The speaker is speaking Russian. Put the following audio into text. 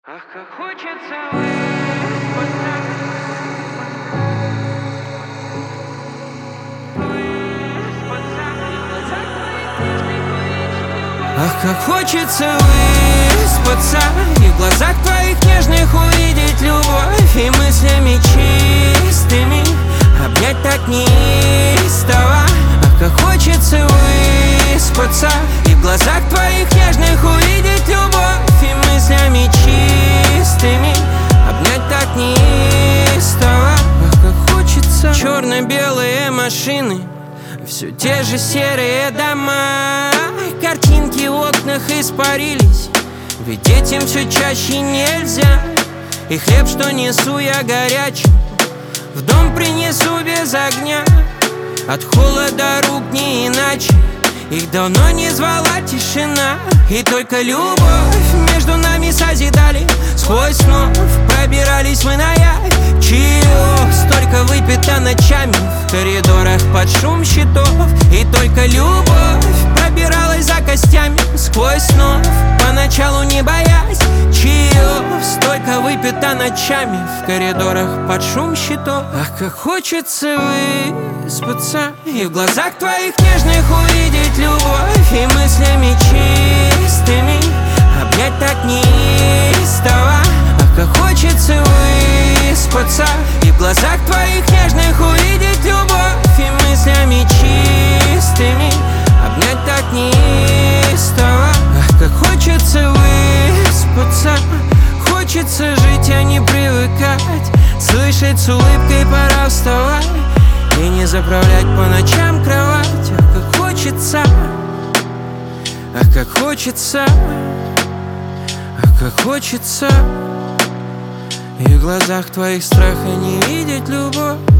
Ах, как хочется выспаться. Ах, как хочется выспаться и в глазах твоих нежных увидеть любовь, и мыслями чистыми обнять так неистово. Ах, как хочется выспаться и в глазах твоих нежных увидеть любовь, и мыслями чистыми обнять так неистово. Ах, как хочется. Черно-белые машины, все те же серые дома, картинки в окнах испарились, ведь этим все чаще нельзя. И хлеб, что несу я горячим, в дом принесу без огня. От холода рук не иначе, их давно не звала тишина. И только любовь между нами созидали, сквозь снов пробирались мы на явь. Чаек столько выпито ночами в коридорах под шум счетов, и только любовь пробиралась за костями сквозь снов, поначалу не боясь. Чаек столько выпито ночами в коридорах под шум счетов. Ах, как хочется выспаться и в глазах твоих нежных увидеть любовь, и мыслями чистыми обнять так неистово. Ах, как хочется выспаться и в глазах твоих нежных увидеть любовь, и мыслями чистыми обнять так неистово. Ах, как хочется выспаться, хочется жить, а не привыкать, слышать с улыбкой пора вставать и не заправлять по ночам кровать. Ах, как хочется, ах, как хочется, ах, как хочется, и в глазах твоих страха не видеть любовь.